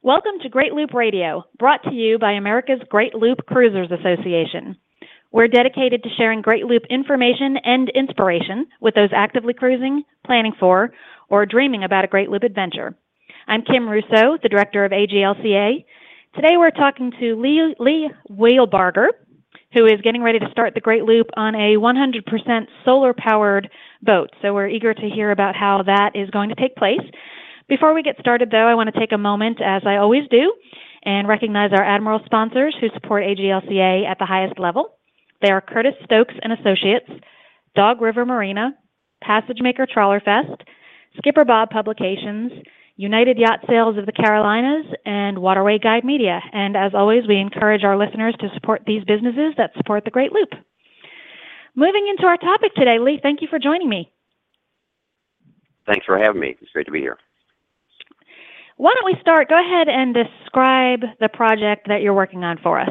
Welcome to Great Loop Radio, brought to you by America's Great Loop Cruisers Association. We're dedicated to sharing Great Loop information and inspiration with those actively cruising, planning for, or dreaming about a Great Loop adventure. I'm Kim Rousseau, the director of AGLCA. Today we're talking to Lee Wheelbarger, who is getting ready to start the Great Loop on a 100% solar-powered boat. So we're eager to hear about how that is going to take place. Before we get started, though, I want to take a moment, as I always do, and recognize our Admiral sponsors who support AGLCA at the highest level. They are Curtis Stokes and Associates, Dog River Marina, Passage Maker Trawler Fest, Skipper Bob Publications, United Yacht Sales of the Carolinas, and Waterway Guide Media. And as always, we encourage our listeners to support these businesses that support the Great Loop. Moving into our topic today, Lee, thank you for joining me. Thanks for having me. It's great to be here. Why don't we start? Go ahead and describe the project that you're working on for us.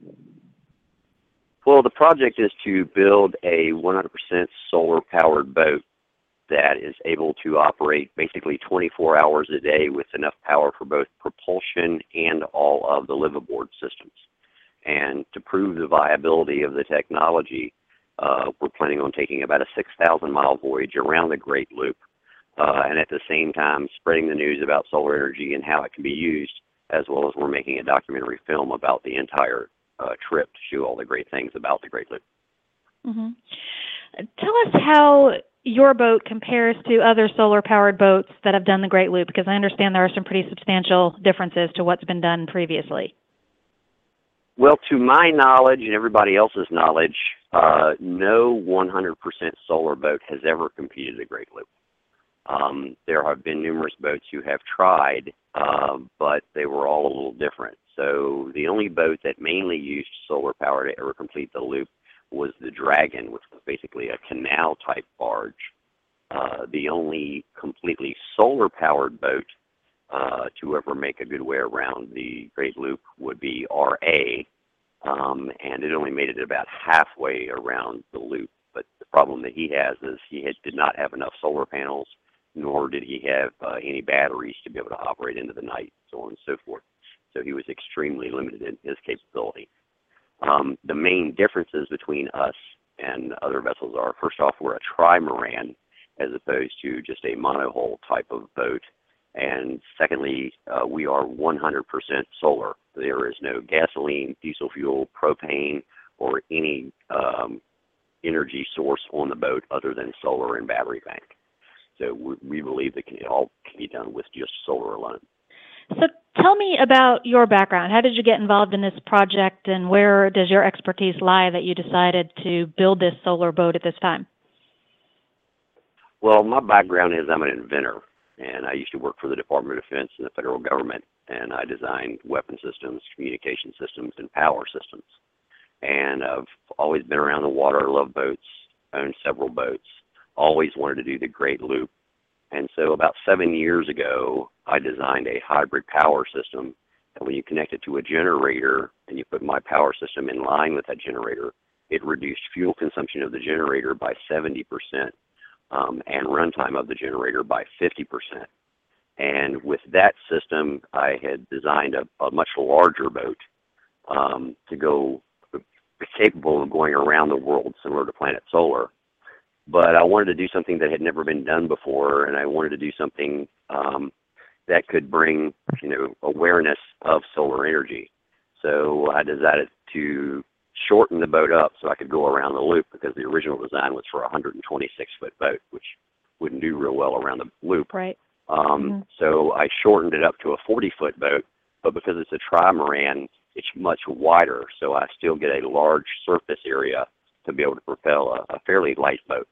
Well, the project is to build a 100% solar-powered boat that is able to operate basically 24 hours a day with enough power for both propulsion and all of the liveaboard systems. And to prove the viability of the technology, we're planning on taking about a 6,000-mile voyage around the Great Loop, and at the same time spreading the news about solar energy and how it can be used, as well as we're making a documentary film about the entire trip to show all the great things about the Great Loop. Mm-hmm. Tell us how your boat compares to other solar-powered boats that have done the Great Loop, because I understand there are some pretty substantial differences to what's been done previously. Well, to my knowledge and everybody else's knowledge, no 100% solar boat has ever competed the Great Loop. There have been numerous boats who have tried, but they were all a little different. So the only boat that mainly used solar power to ever complete the loop was the Dragon, which was basically a canal-type barge. The only completely solar-powered boat to ever make a good way around the Great Loop would be RA, and it only made it about halfway around the loop. But the problem that he has is did not have enough solar panels, nor did he have any batteries to be able to operate into the night, so on and so forth. So he was extremely limited in his capability. The main differences between us and other vessels are, first off, we're a trimaran as opposed to just a monohull type of boat. And secondly, we are 100% solar. There is no gasoline, diesel fuel, propane, or any energy source on the boat other than solar and battery bank. So we believe that it all can be done with just solar alone. So tell me about your background. How did you get involved in this project, and where does your expertise lie that you decided to build this solar boat at this time? Well, my background is I'm an inventor, and I used to work for the Department of Defense and the federal government, and I designed weapon systems, communication systems, and power systems. And I've always been around the water, love boats, owned several boats, always wanted to do the Great Loop. And so about 7 years ago, I designed a hybrid power system. And when you connect it to a generator and you put my power system in line with that generator, it reduced fuel consumption of the generator by 70% and runtime of the generator by 50%. And with that system, I had designed a much larger boat to go capable of going around the world similar to Planet Solar. But I wanted to do something that had never been done before, and I wanted to do something that could bring, awareness of solar energy. So I decided to shorten the boat up so I could go around the loop, because the original design was for a 126-foot boat, which wouldn't do real well around the loop. Right. So I shortened it up to a 40-foot boat, but because it's a trimaran, it's much wider, so I still get a large surface area to be able to propel a fairly light boat.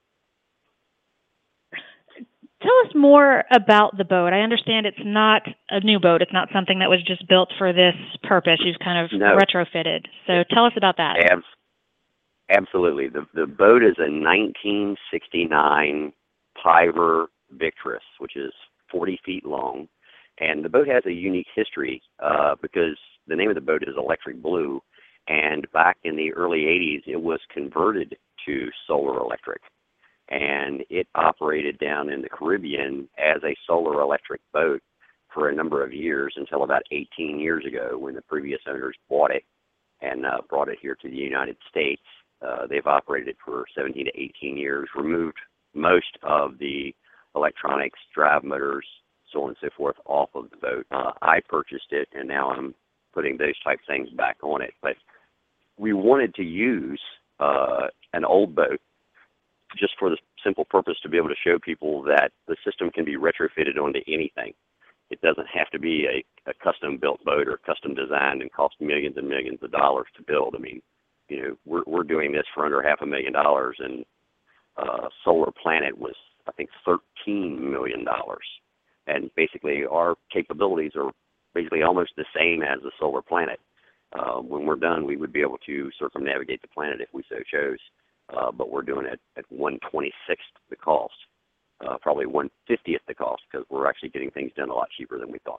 Tell us more about the boat. I understand it's not a new boat. It's not something that was just built for this purpose. You've kind of retrofitted. So tell us about that. Absolutely. The boat is a 1969 Piver Victress, which is 40 feet long. And the boat has a unique history because the name of the boat is Electric Blue. And back in the early 80s, it was converted to solar electric. And it operated down in the Caribbean as a solar electric boat for a number of years until about 18 years ago when the previous owners bought it and brought it here to the United States. They've operated it for 17 to 18 years, removed most of the electronics, drive motors, so on and so forth, off of the boat. I purchased it, and now I'm putting those type things back on it. But we wanted to use an old boat just for the simple purpose to be able to show people that the system can be retrofitted onto anything. It doesn't have to be a custom-built boat or custom designed and cost millions and millions of dollars to build. I mean, we're doing this for under $500,000, and Solar Planet was, I think, $13 million. And basically, our capabilities are basically almost the same as the Solar Planet. When we're done, we would be able to circumnavigate the planet if we so chose, but we're doing it at 1/26th the cost, probably 1/50th the cost, because we're actually getting things done a lot cheaper than we thought.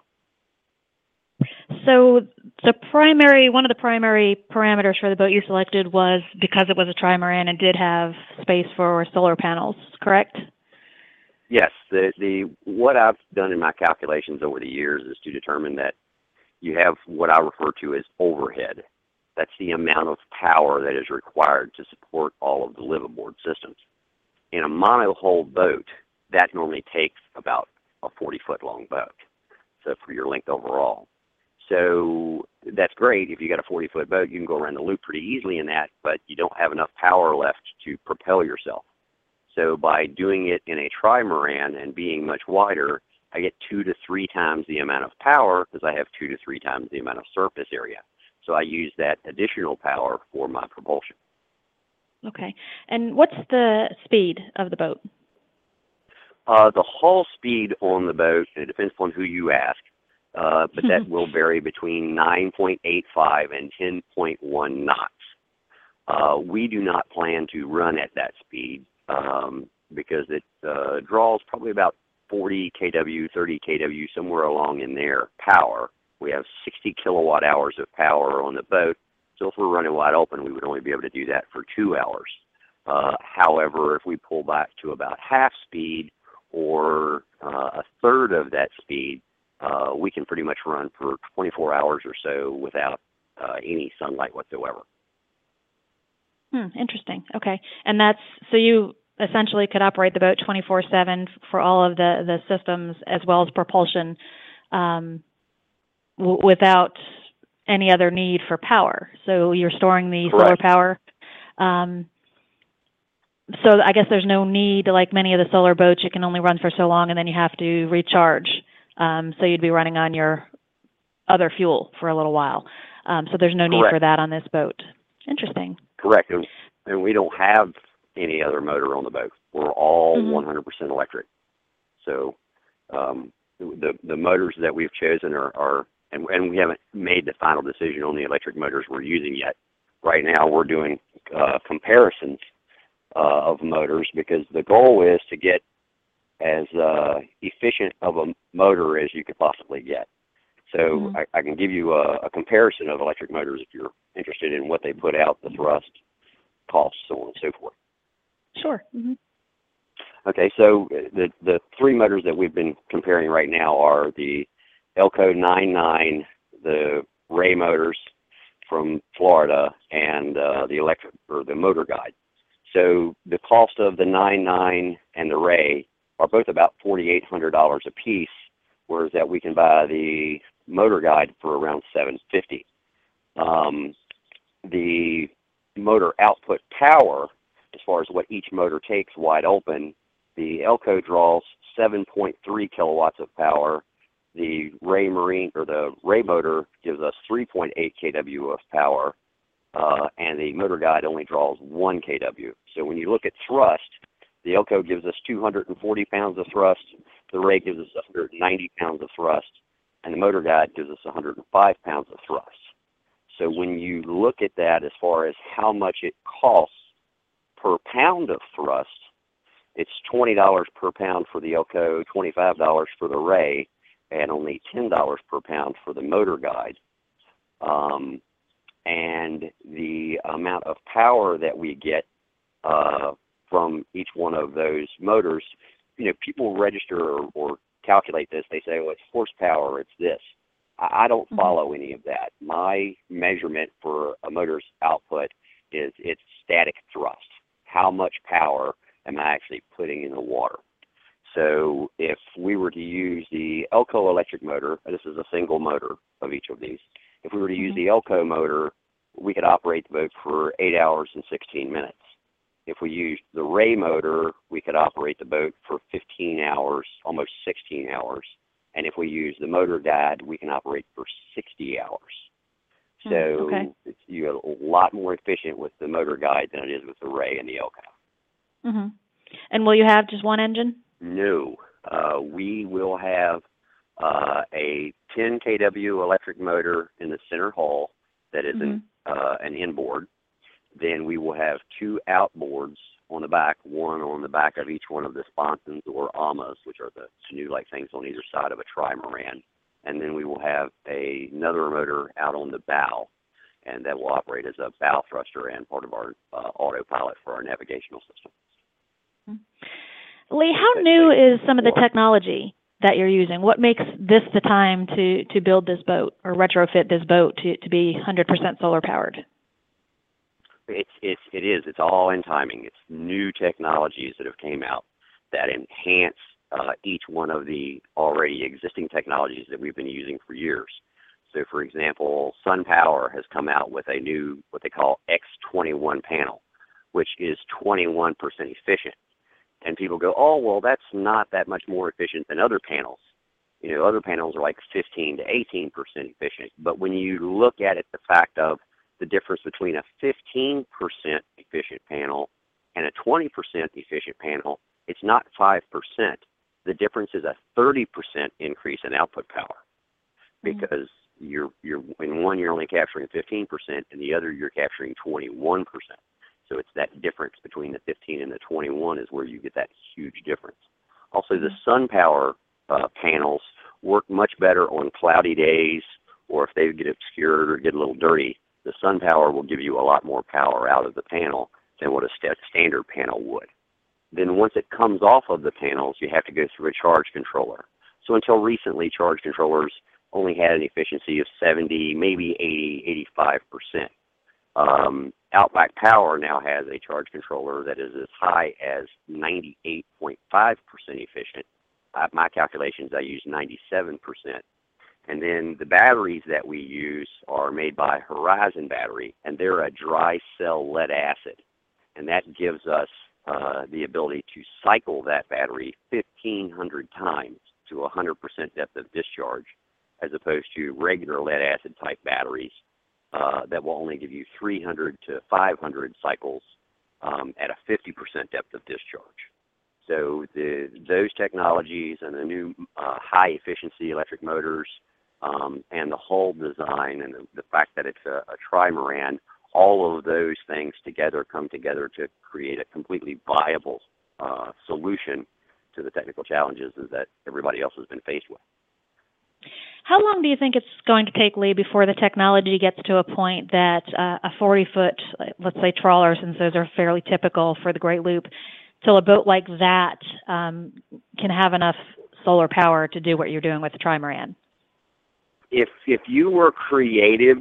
So one of the primary parameters for the boat you selected was because it was a trimaran and did have space for solar panels, correct? Yes. What I've done in my calculations over the years is to determine that you have what I refer to as overhead. That's the amount of power that is required to support all of the live aboard systems. In a monohull boat, that normally takes about a 40-foot long boat, so for your length overall. So that's great. If you got a 40-foot boat, you can go around the loop pretty easily in that, but you don't have enough power left to propel yourself. So by doing it in a trimaran and being much wider, I get 2 to 3 times the amount of power because I have 2 to 3 times the amount of surface area. So I use that additional power for my propulsion. Okay. And what's the speed of the boat? The hull speed on the boat, and it depends upon who you ask, but that will vary between 9.85 and 10.1 knots. We do not plan to run at that speed because it draws probably about 40 kW, 30 kW, somewhere along in there, power. We have 60 kilowatt hours of power on the boat, so if we're running wide open, we would only be able to do that for 2 hours. However, if we pull back to about half speed or a third of that speed, we can pretty much run for 24 hours or so without any sunlight whatsoever. Interesting. Okay. And so you essentially could operate the boat 24/7 for all of the systems as well as propulsion without any other need for power. So you're storing the Correct. solar power. So I guess there's no need, like many of the solar boats, you can only run for so long and then you have to recharge. So you'd be running on your other fuel for a little while. So there's no need Correct. for that on this boat. Interesting. Correct. And we don't have any other motor on the boat. We're all 100% electric. So the motors that we've chosen are and we haven't made the final decision on the electric motors we're using yet. Right now we're doing comparisons of motors because the goal is to get as efficient of a motor as you could possibly get. So I can give you a comparison of electric motors if you're interested in what they put out, the thrust, costs, so on and so forth. Sure. Okay, so the 3 motors that we've been comparing right now are the Elco 99, the Ray motors from Florida, and the Motor Guide. So the cost of the 99 and the Ray are both about $4,800 a piece, whereas that we can buy the Motor Guide for around $750. The motor output power, as far as what each motor takes wide open, the Elco draws 7.3 kilowatts of power. The Ray Marine or the Ray motor gives us 3.8 kW of power, and the Motor Guide only draws 1 kW. So when you look at thrust, the Elco gives us 240 pounds of thrust, the Ray gives us 190 pounds of thrust, and the Motor Guide gives us 105 pounds of thrust. So when you look at that as far as how much it costs per pound of thrust, it's $20 per pound for the Elco, $25 for the Ray, and only $10 per pound for the Motor Guide. And the amount of power that we get from each one of those motors, people register or calculate this, they say, well, it's horsepower, it's this. I don't follow any of that. My measurement for a motor's output is its static thrust. How much power am I actually putting in the water? So if we were to use the Elco electric motor, this is a single motor of each of these. If we were to use the Elco motor, we could operate the boat for 8 hours and 16 minutes. If we used the Ray motor, we could operate the boat for 15 hours, almost 16 hours. And if we use the motor guide, we can operate for 60 hours. So you're a lot more efficient with the motor guide than it is with the Ray and the Elco. And will you have just one engine? No. We will have a 10 kW electric motor in the center hull that is an inboard. Then we will have 2 outboards on the back, one on the back of each one of the sponsons or AMAs, which are the canoe-like things on either side of a trimaran. And then we will have another motor out on the bow, and that will operate as a bow thruster and part of our autopilot for our navigational system. Lee, how new is some of the technology that you're using? What makes this the time to build this boat or retrofit this boat to be 100% solar powered? It is. It's all in timing. It's new technologies that have came out that enhance each one of the already existing technologies that we've been using for years. So, for example, SunPower has come out with a new, what they call X21 panel, which is 21% efficient. And people go, oh, well, that's not that much more efficient than other panels. You know, other panels are like 15 to 18% efficient. But when you look at it, the fact of the difference between a 15% efficient panel and a 20% efficient panel, it's not 5%. The difference is a 30% increase in output power, because you're in one you're only capturing 15%, and the other you're capturing 21%. So it's that difference between the 15 and the 21 is where you get that huge difference. Also, the SunPower panels work much better on cloudy days, or if they get obscured or get a little dirty. The SunPower will give you a lot more power out of the panel than what a standard panel would. Then once it comes off of the panels, you have to go through a charge controller. So until recently, charge controllers only had an efficiency of 70, maybe 80, 85%. Outback Power now has a charge controller that is as high as 98.5% efficient. My calculations, I use 97%. And then the batteries that we use are made by Horizon Battery, and they're a dry cell lead acid. And that gives us the ability to cycle that battery 1,500 times to 100% depth of discharge, as opposed to regular lead acid type batteries that will only give you 300 to 500 cycles at a 50% depth of discharge. So those technologies and the new high efficiency electric motors and the hull design and the fact that it's a trimaran, all of those things together come together to create a completely viable solution to the technical challenges that everybody else has been faced with. How long do you think it's going to take, Lee, before the technology gets to a point that a 40-foot, let's say, trawler, since those are fairly typical for the Great Loop, till a boat like that can have enough solar power to do what you're doing with the trimaran? If you were creative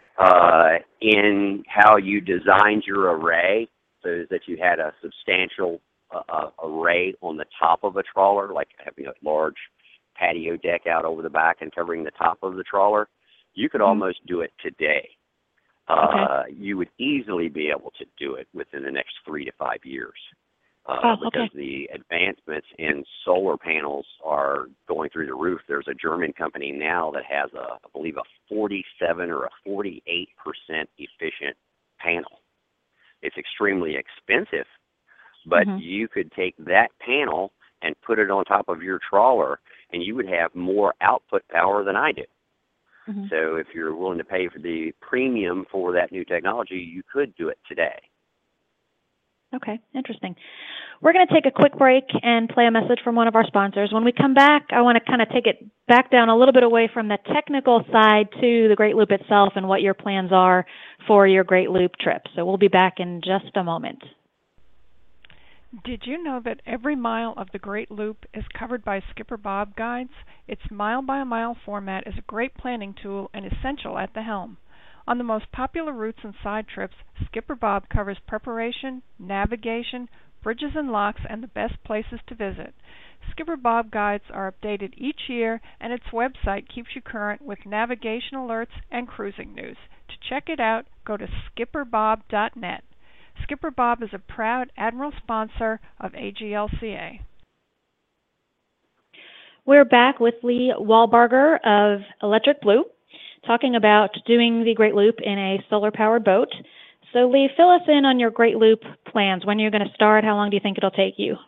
in how you designed your array, so that you had a substantial array on the top of a trawler, like having a large patio deck out over the back and covering the top of the trawler, you could almost do it today. You would easily be able to do it within the next 3 to 5 years. Because the advancements in solar panels are going through the roof. There's a German company now that has, I believe, a 47 or a 48% efficient panel. It's extremely expensive, but you could take that panel and put it on top of your trawler, and you would have more output power than I do. So if you're willing to pay for the premium for that new technology, you could do it today. Okay, interesting. We're going to take a quick break and play a message from one of our sponsors. When we come back, I want to kind of take it back down a little bit away from the technical side to the Great Loop itself and what your plans are for your Great Loop trip. So we'll be back in just a moment. Did you know that every mile of the Great Loop is covered by Skipper Bob Guides? Its mile-by-mile format is a great planning tool and essential at the helm. On the most popular routes and side trips, Skipper Bob covers preparation, navigation, bridges and locks, and the best places to visit. Skipper Bob Guides are updated each year, and its website keeps you current with navigation alerts and cruising news. To check it out, go to skipperbob.net. Skipper Bob is a proud Admiral sponsor of AGLCA. We're back with Lee Wahlbarger of Electric Blue, talking about doing the Great Loop in a solar-powered boat. So, Lee, fill us in on your Great Loop plans. When you're going to start? How long do you think it'll take you?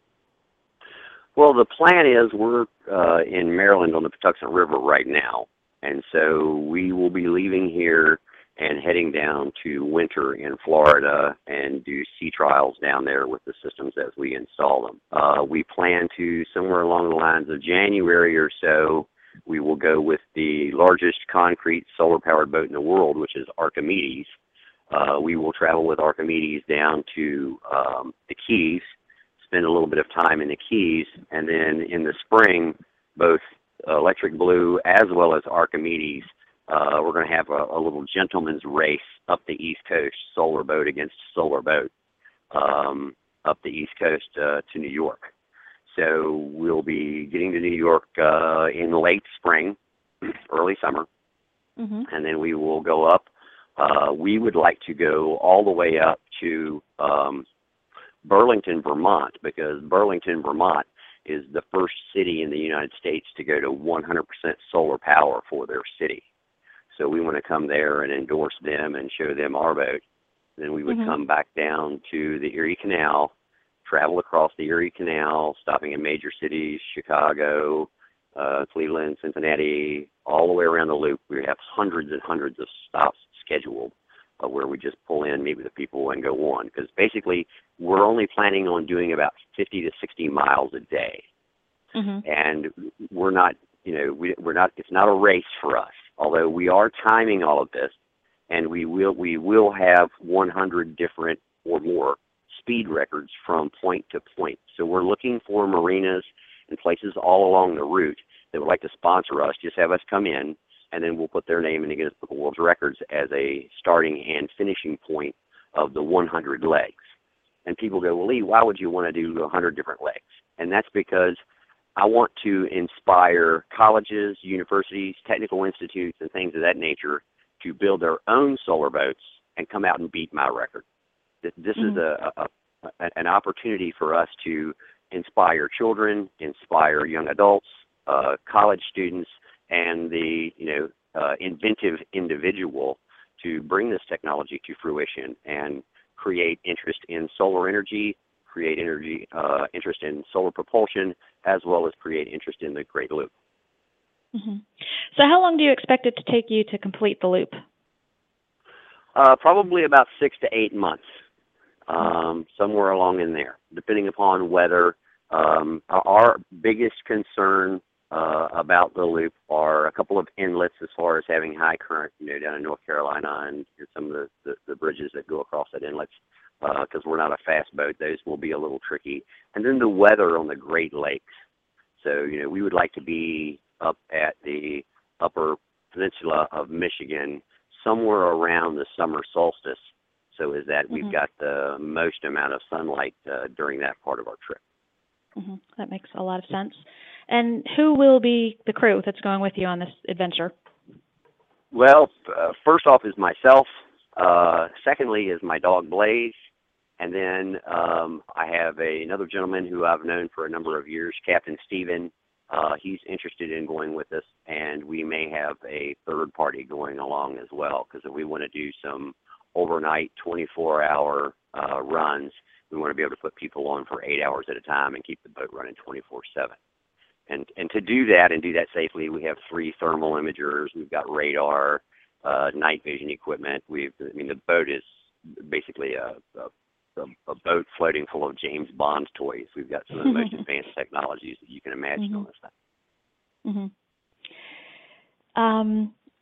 Well, the plan is we're in Maryland on the Patuxent River right now, and so we will be leaving here and heading down to winter in Florida and do sea trials down there with the systems as we install them. We plan to, somewhere along the lines of January or so, we will go with the largest concrete solar-powered boat in the world, which is Archimedes. We will travel with Archimedes down to the Keys, spend a little bit of time in the Keys, and then in the spring, both Electric Blue as well as Archimedes, we're going to have a little gentleman's race up the East Coast, solar boat against solar boat, up the East Coast to New York. So we'll be getting to New York in late spring, early summer, and then we will go up. We would like to go all the way up to Burlington, Vermont, because Burlington, Vermont is the first city in the United States to go to 100% solar power for their city. So we want to come there and endorse them and show them our boat. Then we would come back down to the Erie Canal, travel across the Erie Canal, stopping in major cities, Chicago, Cleveland, Cincinnati, all the way around the loop. We have hundreds and hundreds of stops scheduled where we just pull in, meet with the people, and go on. Because basically, we're only planning on doing about 50 to 60 miles a day. And we're not, we're not, it's not a race for us. Although we are timing all of this, and we will have 100 different or more speed records from point to point. So we're looking for marinas and places all along the route that would like to sponsor us. Just have us come in, and then we'll put their name in the Guinness Book of World Records as a starting and finishing point of the 100 legs. And people go, well, Lee, why would you want to do 100 different legs? And that's because I want to inspire colleges, universities, technical institutes, and things of that nature to build their own solar boats and come out and beat my record. This is an opportunity for us to inspire children, inspire young adults, college students, and the inventive individual to bring this technology to fruition and create interest in solar energy, create interest in solar propulsion, as well as create interest in the Great Loop. So how long do you expect it to take you to complete the loop? Probably about 6 to 8 months, somewhere along in there, depending upon weather. Our biggest concern about the loop are a couple of inlets as far as having high current, down in North Carolina and some of the bridges that go across that inlets. Because we're not a fast boat, those will be a little tricky. And then the weather on the Great Lakes. So, we would like to be up at the upper peninsula of Michigan somewhere around the summer solstice, so is that we've got the most amount of sunlight during that part of our trip. That makes a lot of sense. And who will be the crew that's going with you on this adventure? Well, first off is myself. Secondly is my dog Blaze. And then I have another gentleman who I've known for a number of years, Captain Stephen. He's interested in going with us, and we may have a third party going along as well, because if we want to do some overnight 24-hour runs, we want to be able to put people on for 8 hours at a time and keep the boat running 24/7. And to do that and do that safely, we have 3 thermal imagers. We've got radar, night vision equipment. The boat is basically a boat floating full of James Bond toys. We've got some of the most advanced technologies that you can imagine on this thing.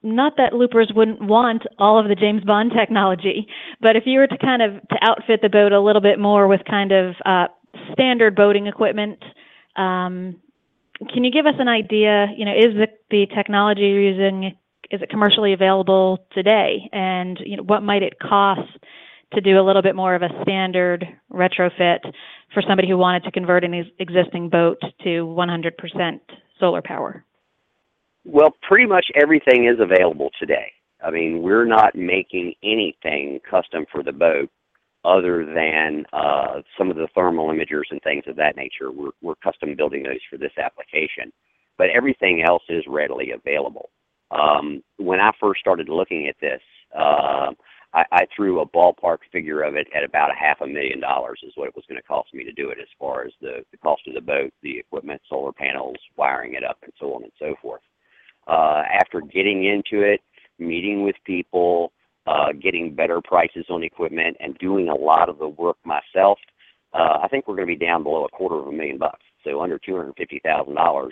not that loopers wouldn't want all of the James Bond technology, but if you were to kind of to outfit the boat a little bit more with kind of standard boating equipment, can you give us an idea, is the technology you're using, is it commercially available today? And, what might it cost to do a little bit more of a standard retrofit for somebody who wanted to convert an existing boat to 100% solar power? Well, pretty much everything is available today. I mean, we're not making anything custom for the boat other than some of the thermal imagers and things of that nature. We're custom building those for this application. But everything else is readily available. When I first started looking at this, I threw a ballpark figure of it at about $500,000 is what it was going to cost me to do it, as far as the cost of the boat, the equipment, solar panels, wiring it up, and so on and so forth. After getting into it, meeting with people, getting better prices on equipment, and doing a lot of the work myself, I think we're going to be down below $250,000, so under $250,000,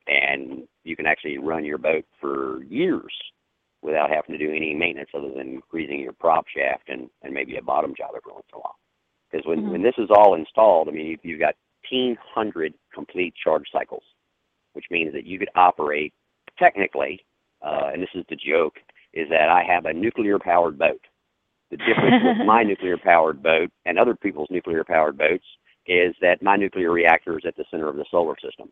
and you can actually run your boat for years without having to do any maintenance other than greasing your prop shaft and maybe a bottom job every once in a while. Because when this is all installed, I mean, you've got 1,500 complete charge cycles, which means that you could operate technically, and this is the joke, is that I have a nuclear-powered boat. The difference with my nuclear-powered boat and other people's nuclear-powered boats is that my nuclear reactor is at the center of the solar system,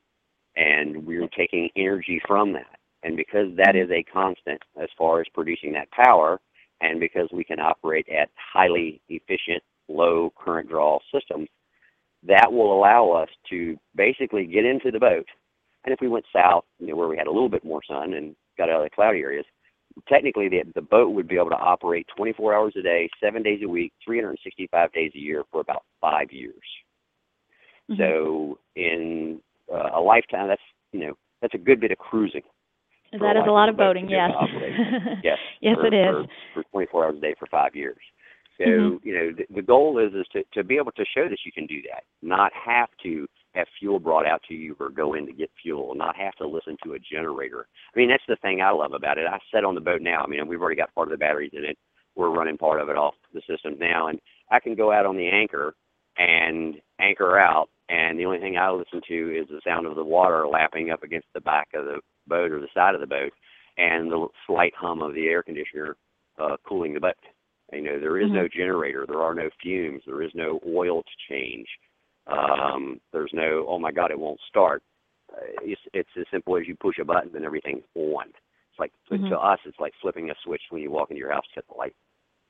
and we're taking energy from that. And because that is a constant as far as producing that power, and because we can operate at highly efficient, low current draw systems, that will allow us to basically get into the boat. And if we went south, where we had a little bit more sun and got out of the cloudy areas, technically the boat would be able to operate 24 hours a day, 7 days a week, 365 days a year for about 5 years. Mm-hmm. So in a lifetime, that's a good bit of cruising. That is a lot of boating, yes. Yes. Yes, it is. For 24 hours a day for 5 years. So, the goal is to be able to show that you can do that, not have to have fuel brought out to you or go in to get fuel, not have to listen to a generator. I mean, that's the thing I love about it. I sit on the boat now. I mean, we've already got part of the batteries in it. We're running part of it off the system now, and I can go out on the anchor and anchor out, and the only thing I listen to is the sound of the water lapping up against the back of the boat or the side of the boat, and the slight hum of the air conditioner cooling the boat. There is no generator. There are no fumes. There is no oil to change. There's no, oh my God, it won't start. It's as simple as you push a button and everything's on. It's like, to us, it's like flipping a switch when you walk into your house to hit the light.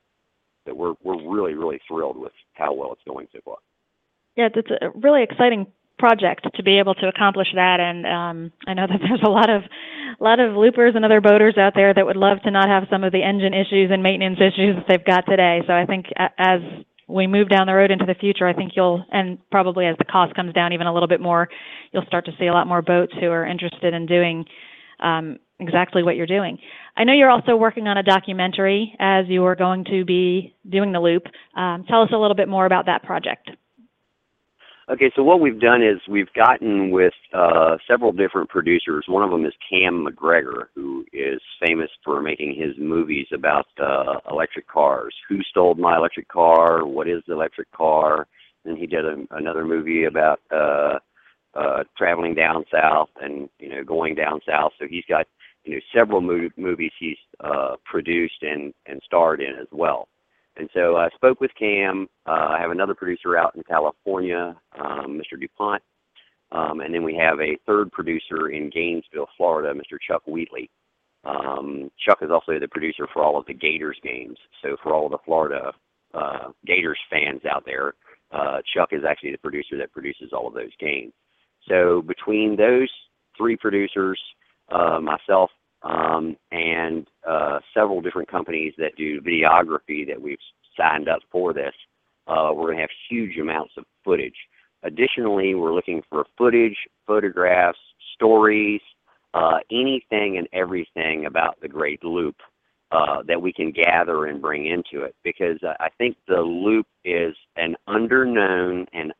So we're really, really thrilled with how well it's going so far. Yeah, it's a really exciting project to be able to accomplish that, and I know that there's a lot of loopers and other boaters out there that would love to not have some of the engine issues and maintenance issues that they've got today. So I think as we move down the road into the future, I think and probably as the cost comes down even a little bit more, you'll start to see a lot more boats who are interested in doing exactly what you're doing. I know you're also working on a documentary as you are going to be doing the loop. Tell us a little bit more about that project. Okay, so what we've done is we've gotten with several different producers. One of them is Cam McGregor, who is famous for making his movies about electric cars. Who Stole My Electric Car? What is the Electric Car? And he did another movie about traveling down south and going down south. So he's got several movies he's produced and starred in as well. And so I spoke with Cam. I have another producer out in California, Mr. DuPont. And then we have a third producer in Gainesville, Florida, Mr. Chuck Wheatley. Chuck is also the producer for all of the Gators games. So for all of the Florida Gators fans out there, Chuck is actually the producer that produces all of those games. So between those three producers, myself, and several different companies that do videography that we've signed up for this, we're going to have huge amounts of footage. Additionally, we're looking for footage, photographs, stories, anything and everything about the Great Loop that we can gather and bring into it, because I think the Loop is an underknown and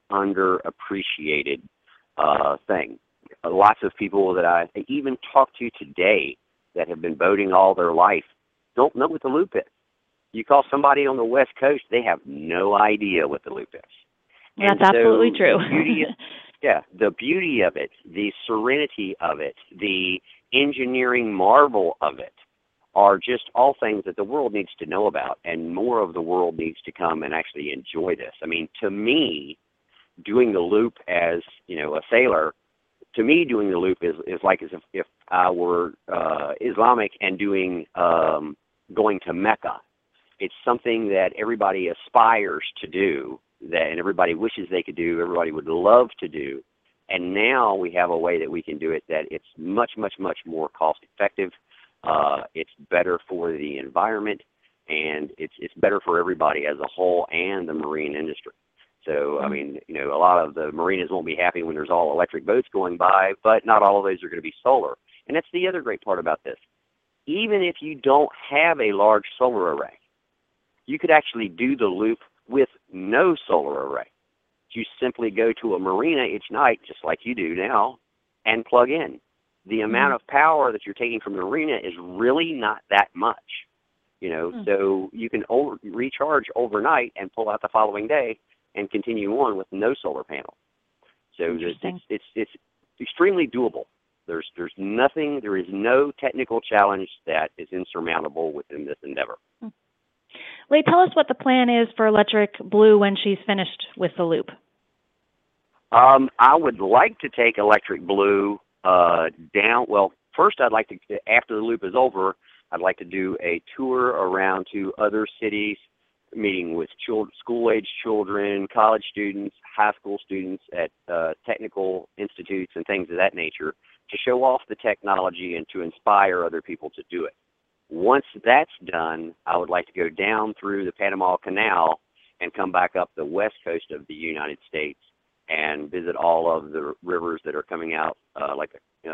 underappreciated thing. Lots of people that I even talk to today that have been boating all their life don't know what the loop is. You call somebody on the West Coast, they have no idea what the loop is. That's absolutely true. The beauty of it, the serenity of it, the engineering marvel of it are just all things that the world needs to know about, and more of the world needs to come and actually enjoy this. I mean, to me, doing the loop as, a sailor, to me, doing the loop is like as if I were Islamic and doing going to Mecca. It's something that everybody aspires to do, and everybody wishes they could do, everybody would love to do. And now we have a way that we can do it that it's much, much, much more cost effective. It's better for the environment, and it's better for everybody as a whole and the marine industry. So, I mean, a lot of the marinas won't be happy when there's all electric boats going by, but not all of those are going to be solar. And that's the other great part about this. Even if you don't have a large solar array, you could actually do the loop with no solar array. You simply go to a marina each night, just like you do now, and plug in. The amount of power that you're taking from the marina is really not that much, so you can recharge overnight and pull out the following day and continue on with no solar panel. So it's extremely doable. There is no technical challenge that is insurmountable within this endeavor. Lee, tell us what the plan is for Electric Blue when she's finished with the loop. I would like to take Electric Blue down. Well, first I'd like to, after the loop is over, I'd like to do a tour around to other cities, meeting with school-age children, college students, high school students at technical institutes and things of that nature, to show off the technology and to inspire other people to do it. Once that's done, I would like to go down through the Panama Canal and come back up the west coast of the United States and visit all of the rivers that are coming out, like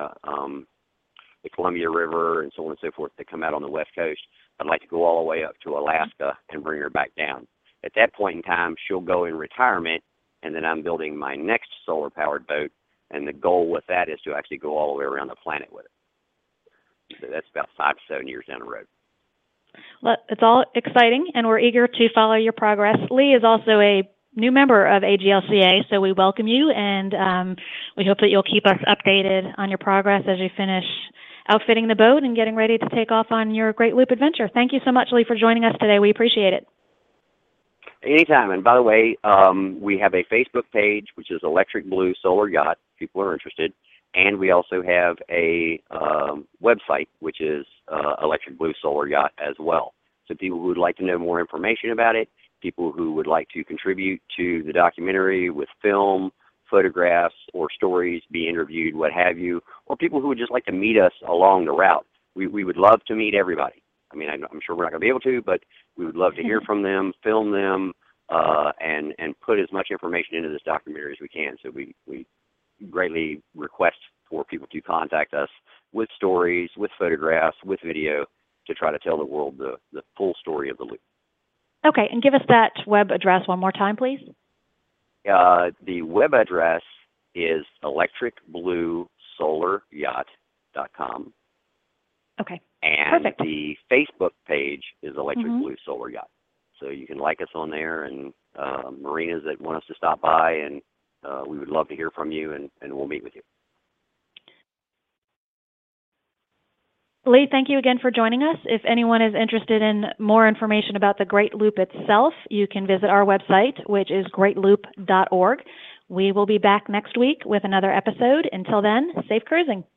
the Columbia River and so on and so forth, that come out on the west coast. I'd like to go all the way up to Alaska and bring her back down. At that point in time, she'll go in retirement, and then I'm building my next solar-powered boat, and the goal with that is to actually go all the way around the planet with it. So that's about 5 to 7 years down the road. Well, it's all exciting, and we're eager to follow your progress. Lee is also a new member of AGLCA, so we welcome you, and we hope that you'll keep us updated on your progress as you finish outfitting the boat and getting ready to take off on your Great Loop adventure. Thank you so much, Lee, for joining us today. We appreciate it. Anytime. And by the way, we have a Facebook page, which is Electric Blue Solar Yacht, if people are interested. And we also have a website, which is Electric Blue Solar Yacht as well. So people who would like to know more information about it, people who would like to contribute to the documentary with film, photographs, or stories, be interviewed, what have you, or people who would just like to meet us along the route. We would love to meet everybody. I mean, I'm sure we're not going to be able to, but we would love to hear from them, film them, and put as much information into this documentary as we can. So we greatly request for people to contact us with stories, with photographs, with video, to try to tell the world the full story of the loop. Okay, and give us that web address one more time, please. The web address is electricbluesolaryacht.com. Okay, and perfect. The Facebook page is Electric Blue Solar Yacht. So you can like us on there, and marinas that want us to stop by, and we would love to hear from you, and we'll meet with you. Lee, thank you again for joining us. If anyone is interested in more information about the Great Loop itself, you can visit our website, which is greatloop.org. We will be back next week with another episode. Until then, safe cruising.